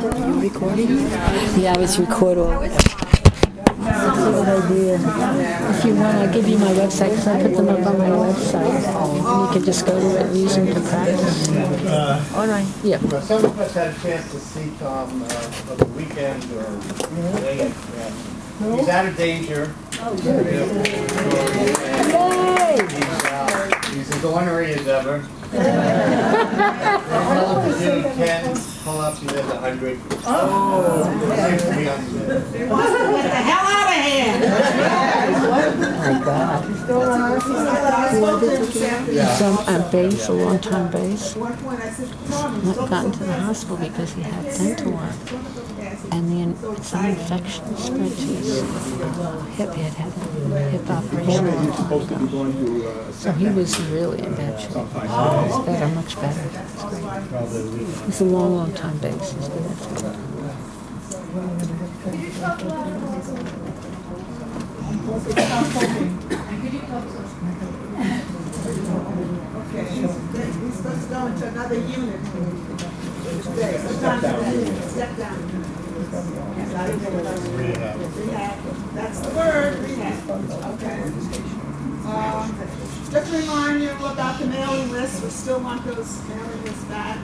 You recording? Yeah, I was recording. That's a good idea. If you want, I'll give you my website because I put them up on my website. You can just go to it and use them to practice. All right. Yeah. Some of us had a chance to see Tom over the weekend or today. He's out of danger. He's as ornery as ever. Dude can pull up, he lives 100. Seems to be on He wants to get the hell out of here. My God. Some bass, a long-time bass. Not gotten to the hospital because he had dental work. And some infection spread to his hip. He had a hip operation. So he was really in bad shape. He's better, much better. He's a long time bass. He's been there for a while. Okay, he's supposed to go into another unit. Step down. Rehab. That's the word, rehab. Okay. Just to remind you about the mailing list. We still want those mailing lists back.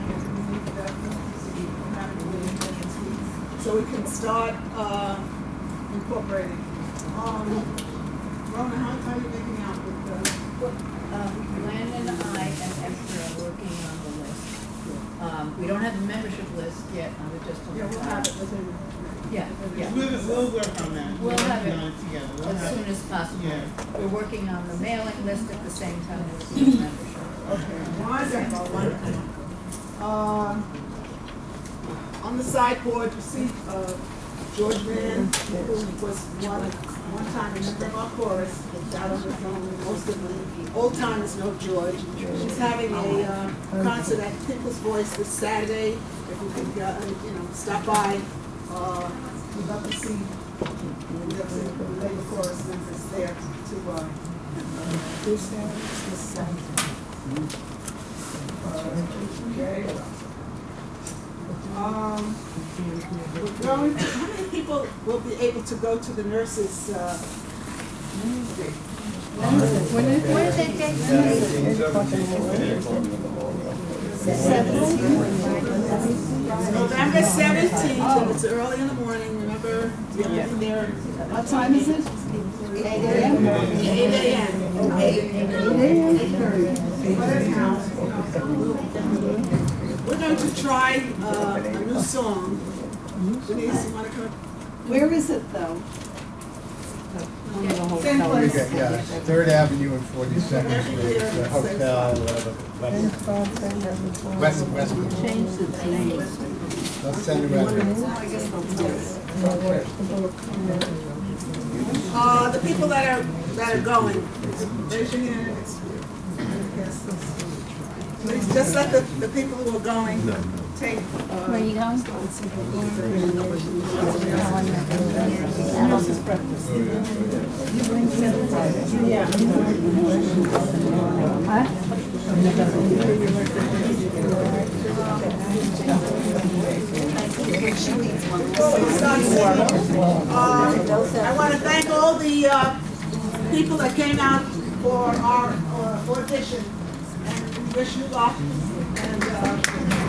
So we can start incorporating. Rona, how are you making out with Glenn and I and Esther are working on the list. We don't have a membership list yet. I was just we'll have it within. Yeah. We'll work on that. We'll have it together. as soon as possible. Yeah. We're working on the mailing list at the same time as the membership. Okay, wonderful. On the sideboard, you see George Mann, who was one time a member of our chorus, out on the phone. Most of the old timers know George. She's having a concert at Tinkle's Voice this Saturday. If you could, stop by, we'd love to see the labor chorus members there to this Saturday. Okay. How many people will be able to go to the nurses? What is that date? November 17th, and it's early in the morning. Remember, you have to be there. What time is it? 8 a.m. 8 a.m. 8:30. We're going to try a new song. Denise, you want to come? Where is it though? Same place. Yeah, 3rd Avenue and 42nd Street, the hotel, West. Change the name. Let's send it around. The people that are going, raise your hand. Please just let the people who are going take. Where are you going? I want to thank all the people that came out for our audition. Wish you luck, and thank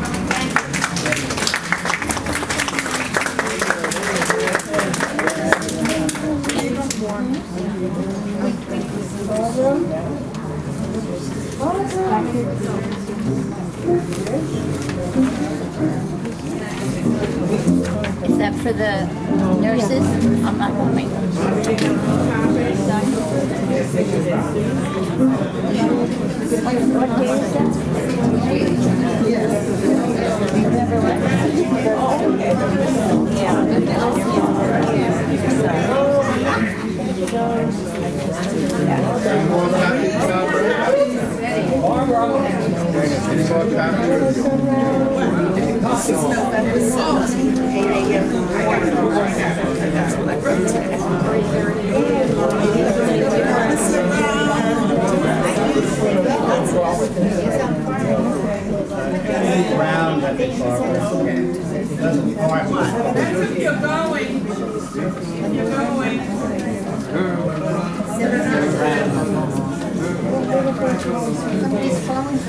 Is that for the nurses? I'm not coming. What day is that? Remember what? Brown, I think, That's if you're going. If you're going. Somebody's phone's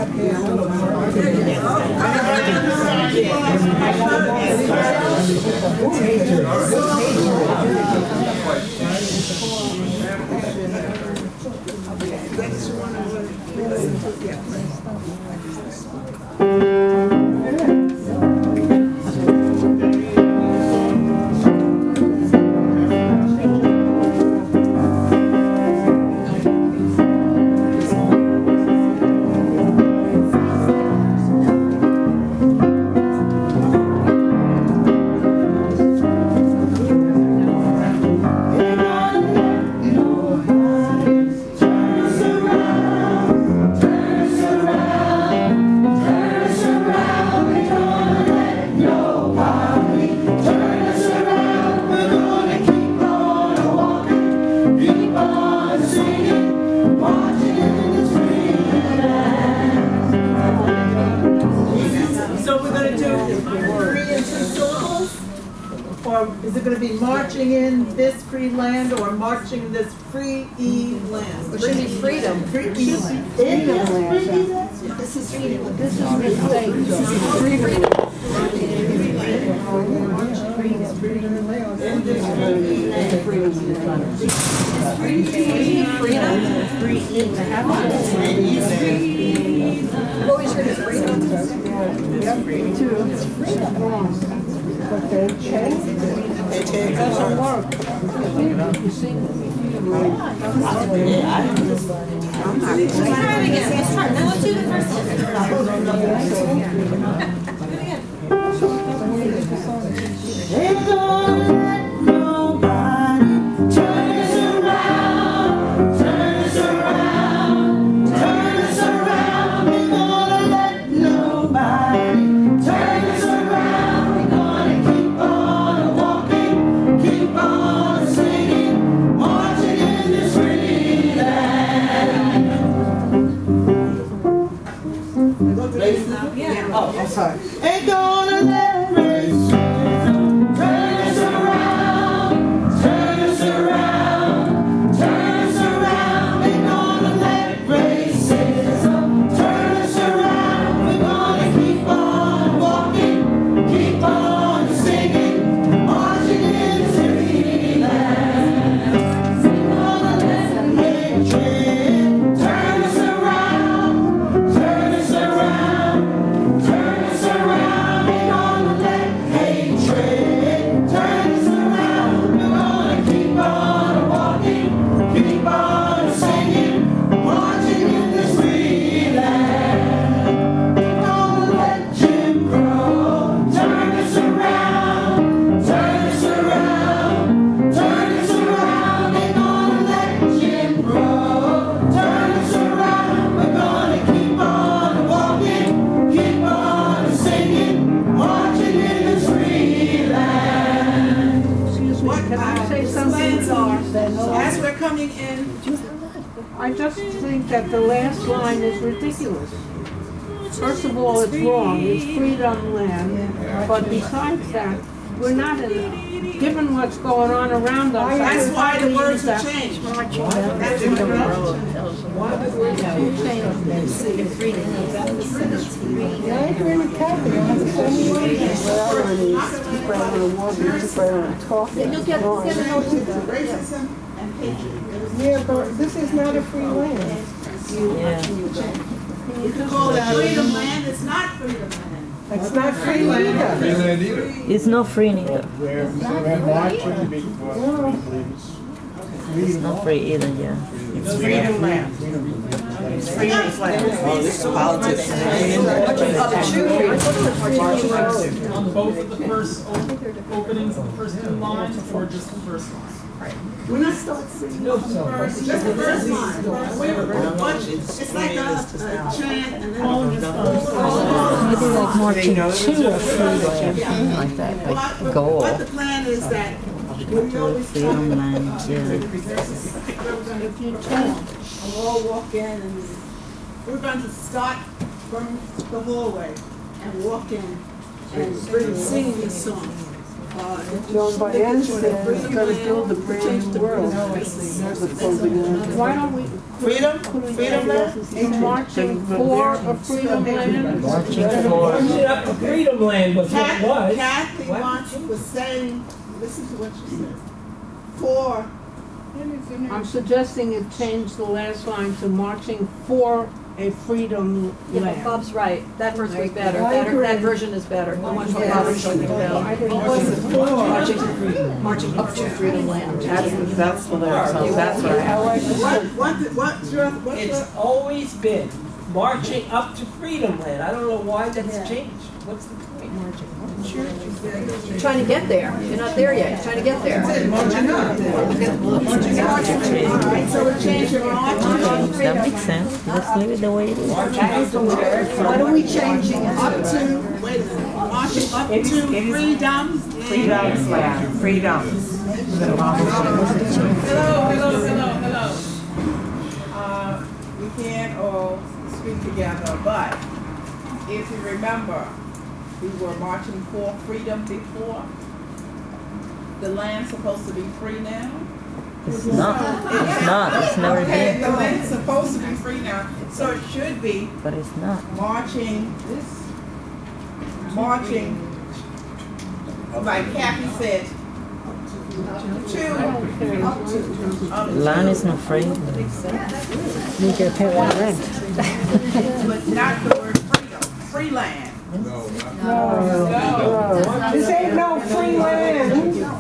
Is it going to be marching in this free land or marching this free land? It should be freedom. Free land. Freedom land. This is freedom. This is mistake. This is freedom. I've always heard of freedom. It's freedom. But they change it. It doesn't work. Let's do the first one. Ain't gonna let nobody turn us around, turn us around, turn us around. Ain't gonna let nobody turn us around. We're gonna keep on walking, keep on singing, marching in this free land. Oh, I'm sorry. Ain't gonna let racism turn us around, turn us around, turn us around. Ain't gonna let racism turn us around. We're gonna keep on walking, keep on singing, marching in this free land. We're gonna let hatred turn us around, turn us around, turn us around. We're gonna let hatred turn us around. We're gonna keep on walking, keep on singing, marching in this free land. We're gonna let Jim Crow turn us around, turn us around, turn us around. We're gonna let Jim Crow turn us around. We're gonna keep on walking, keep on singing, marching in this free land. What can I say something? As we're coming in, I just think that the last line is ridiculous. First of all, it's wrong. It's freedom land. But besides that, we're not in, given what's going on around us. that's why the words will change. That's Yeah, I agree with Kathy. I have so many reasons where I want to keep right on walking, keep right on talking. racism and hatred. Yeah, but this is not a free land. You can call it freedom land, it's not freedom land. It's not free either. It's not free neither. We're marching because It's not free either, yeah. It's freedom land. It's freedom land. Oh, this is politics. On both of the first openings of the first two lines, or just the first line? We're not starting no first, just the first line. It's like a chant and then Maybe like marching to a free land, something like that, like goal. What the plan is that we always Freedom land, yeah. we'll all walk in and we're going to start from the hallway and walk in singing this song. Joan Baez says it's going to build a brand new world. Why don't we? Freedom? Freedom land? Marching for a freedom land? Marching for. Marching up to Freedom Land was what it was. Kathy was saying, listen to what she said. For. I'm suggesting it change the last line to marching for a freedom Yeah, but land. Bob's right. That verse was better. I agree. That version is better. The one from Bob is showing down. Marching up to freedom land. That's what they're, so that's what I have. It's always been marching up to Freedom Land. I don't know why that's changed. What's the point? You're trying to get there. You're not there yet. You're trying to get there. So we change it That makes sense. Let's leave it the way it is. What are we changing it up to? Wait a minute. Marching up to freedom. Freedom's land. Freedoms. Hello. We can't all speak together, but if you remember, we were marching for freedom before. The land's supposed to be free now. It's not. It's not. It's never Okay, been. the land's supposed to be free now, so it should be But it's not. marching, like Kathy said, Land is not free. You get paid by rent. but not the word freedom, free land. This ain't no free land.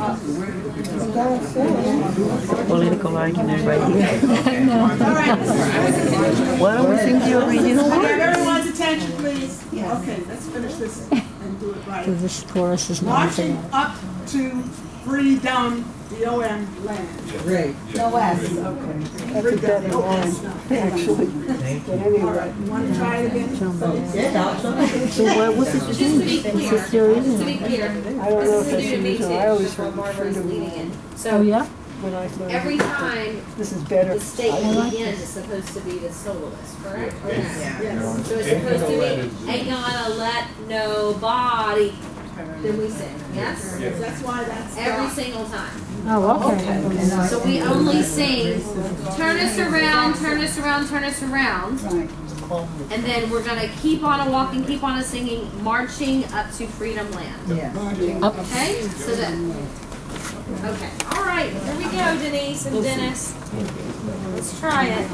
Political argument right here. All right, Why don't we sing the original Have one? everyone's attention, please. Okay, let's finish this and do it right. This chorus is not Marching there. up to freedom, D-O-M, land. No S. That's a better line, actually. But anyway. You want to try it again? Joan Baez. So what was it changed? It's just the original. I don't know if that's the original. I always heard freedom Oh, yeah? when I learned. Every time This is better. the statement begins, it's supposed to be the soloist, correct? Or no? So it's supposed to be, ain't gonna let nobody, then we sing, yes? That's why that's. Every single time. Oh, okay. So we only sing, turn us around, turn us around, turn us around. And then we're gonna keep on a walking, keep on a singing, marching up to Freedom Land. Okay, so then, okay, all right, here we go, Denise and Dennis. Let's try it.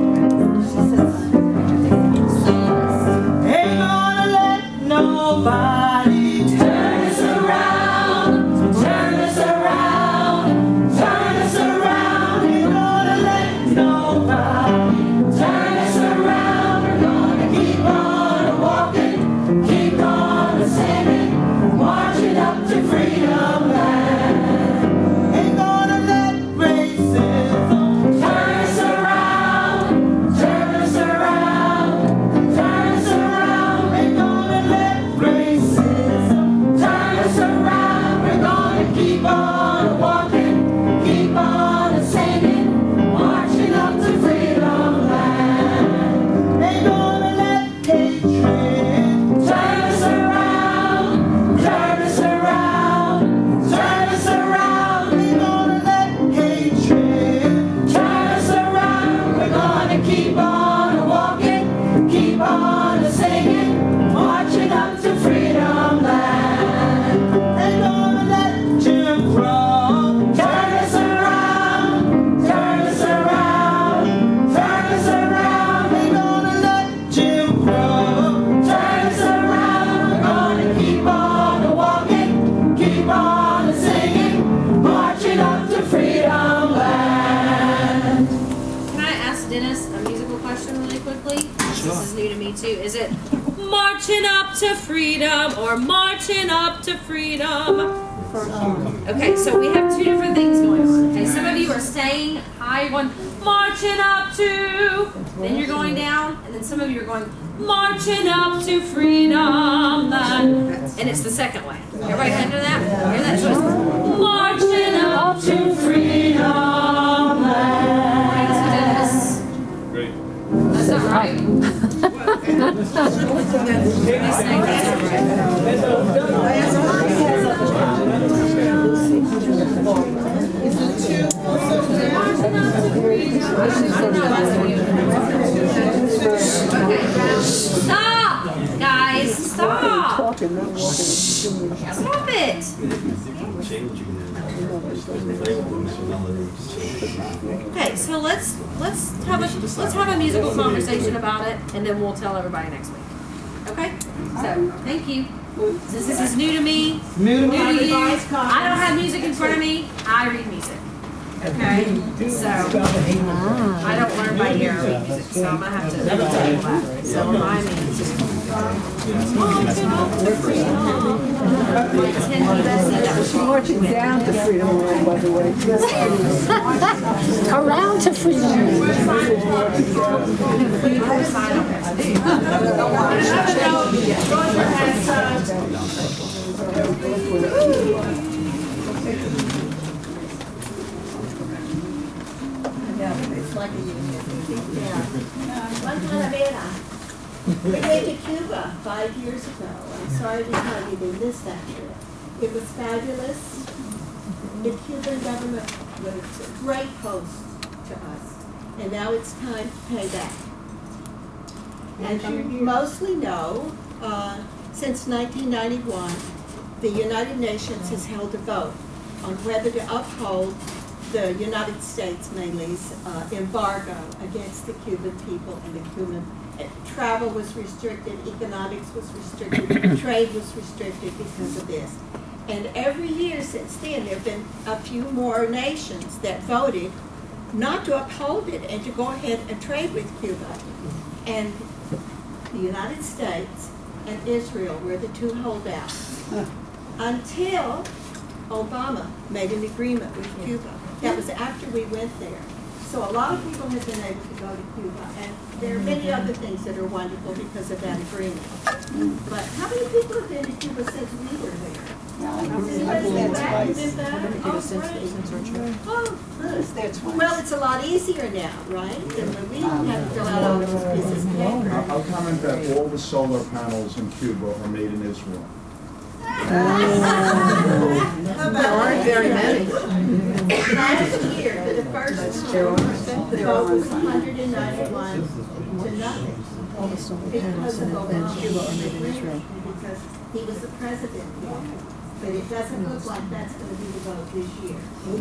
Ain't gonna let nobody turn us around, turn us around, turn us around. Ain't gonna let nobody turn us around. We're gonna keep on walking, keep on singing, marching up to freedom land. Ain't gonna let racism turn us around, turn us around, turn us around. Ain't gonna let racism turn us around. We're gonna keep on walking, keep on singing, marching up to freedom land. Ain't gonna let hatred turn us around, turn us around, turn us around. Ain't gonna let hatred turn us around. We're gonna keep on walking, keep on singing, marching up to freedom land. Ain't gonna let Jim Crow turn us around, turn us around, turn us around. Ain't gonna let Jim Crow turn us around. We're gonna keep on walking, keep on singing, marching up to freedom land. Can I ask Dennis a musical question really quickly? This is new to me too. Is it marching up to freedom or marching up to freedom? Okay, so we have two different things going on. Okay, some of you are staying high, you're going marching up to, then you're going down, and then some of you are going marching up to freedom land. And it's the second way. Everybody under that? Hear that choice? Marching up to freedom land. Great. That's not right. Stop, guys, stop. Stop it. Okay, so let's have a musical conversation about it, and then we'll tell everybody next week. Okay? So thank you. Since this is new to me, new to you, I don't have music in front of me. I read music. Okay? So I don't learn by ear. I read music, so I'm gonna have to tell that. So remind me. Marching down to Freedom Land, by the way. Around to freedom. We went to Cuba 5 years ago. I'm sorry to tell you they missed that trip. It was fabulous. The Cuban government was a great host to us. And now it's time to pay back. As you mostly know, since 1991, the United Nations has held a vote on whether to uphold the United States, mainly, embargo against the Cuban people and the Cuban. Travel was restricted, economics was restricted, trade was restricted because of this. And every year since then, there have been a few more nations that voted not to uphold it and to go ahead and trade with Cuba. And the United States and Israel were the two holdouts until Obama made an agreement with Cuba. That was after we went there. So a lot of people have been able to go to Cuba, and there are many other things that are wonderful because of that agreement. But how many people have been to Cuba since we were there? Well, it's a lot easier now, right? Than when we didn't have to fill out all those pieces of paper. I'll comment that all the solar panels in Cuba are made in Israel. There aren't very many. Last year, for the first time, the vote was 191 to nothing. Because of Obama, because he was the president then. But it doesn't look like that's going to be the vote this year.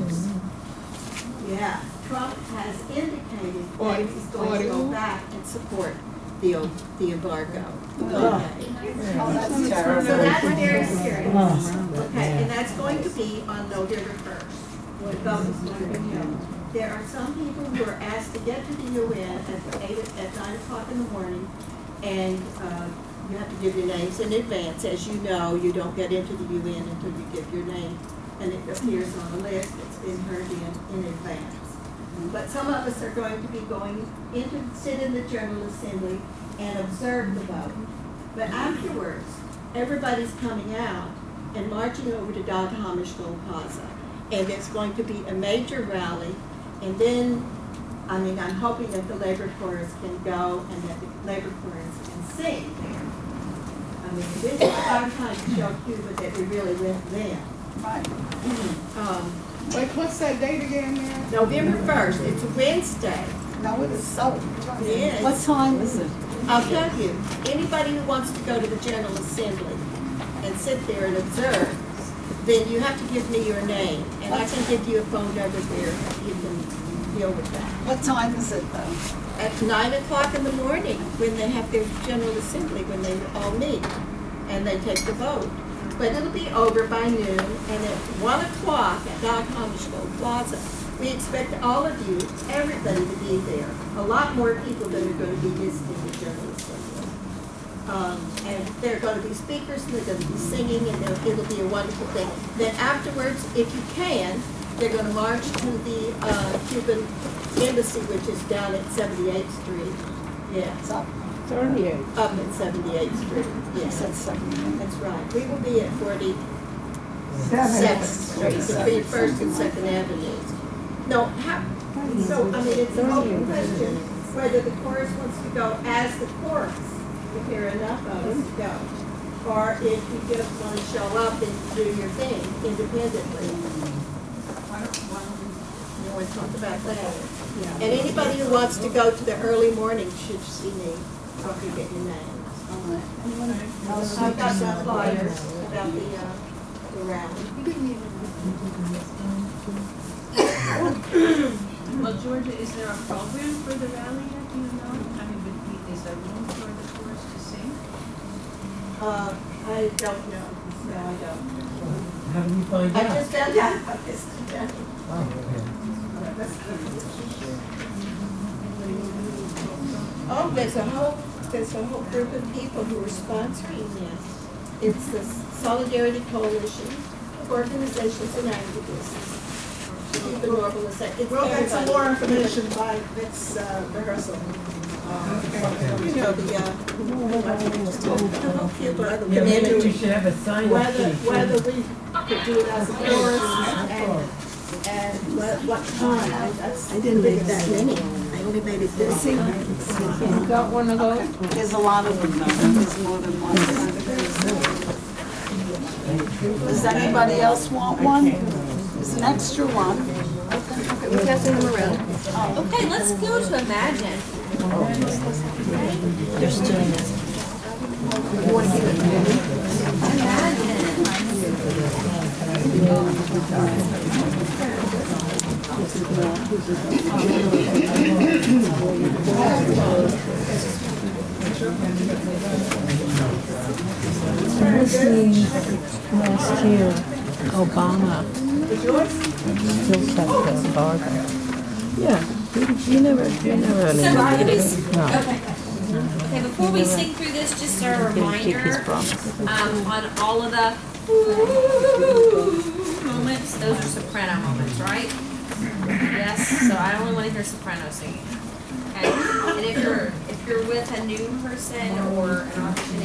Yeah, Trump has indicated that he's going to go back and support the embargo. Okay. So that's very serious. Okay, and that's going to be on November 1st. The vote is going to be held. There are some people who are asked to get to the UN at 9 o'clock in the morning, and you have to give your names in advance. As you know, you don't get into the UN until you give your name, and it appears on a list that's been heard in advance. But some of us are going to be going sit in the General Assembly and observe the vote. But afterwards, everybody's coming out and marching over to Dag Hammarskjöld Plaza. And there's going to be a major rally. And then, I'm hoping that the labor chorus can go and that the labor chorus can sing there. This is our time to show Cuba that we really went there. Right. Wait, what's that date again, man? November 1st. It's a Wednesday. No, it is so. Yes. What time is it? I'll tell you. Anybody who wants to go to the General Assembly and sit there and observe, then you have to give me your name. And I can give you a phone number there. You can deal with that. What time is it, though? At 9 o'clock in the morning, when they have their General Assembly, when they all meet and they take the vote. But it'll be over by noon, and at 1 o'clock at Dag Hammarskjöld Plaza, we expect all of you, everybody, to be there. A lot more people than are going to be visiting the General Assembly. And there are going to be speakers, and they're going to be singing, and it'll be a wonderful thing. Then afterwards, if you can, they're going to march to the Cuban embassy, which is down at 78th Street. Yeah. It's up 38. Up at 78th Street. Yes, that's right. We will be at 47th Street, between 1st and 2nd Avenues. No, so, it's an open question whether the chorus wants to go as the chorus if there are enough of us, go. Or if you just want to show up and do your thing independently. You want to talk about that? And anybody who wants to go to the early morning should see me. I'll be getting your names. I've got some flyers about the rally. Well, Georgia, is there a program for the rally yet, do you know? I mean, is there room for the chorus to sing? I don't know. No, I don't. How do we find I out? just found out about this today. Oh, there's a whole group of people who are sponsoring this. It's the Solidarity Coalition of Organizations and Activists. The normalization. It's We'll get some more everybody. information by next rehearsal. You know, the whole Cuba Yeah, maybe we community, should have a sign-up sheet. Whether we could do it as a chorus and what time. I didn't make that many. I only made it this. You got one of those? There's a lot of them, there's more than one. Does anybody else want one? There's an extra one. Okay, we're passing them around. Okay, let's go to Imagine. They're still in it. Last year, Obama still kept the embargo. Yeah, you never really So before we, No. okay, before we sing through this, just a Didn't keep his reminder, promise. on all of the moments, those are soprano moments, right? Yes, so I only want to hear soprano singing. Okay, and if you're with a new person or an audition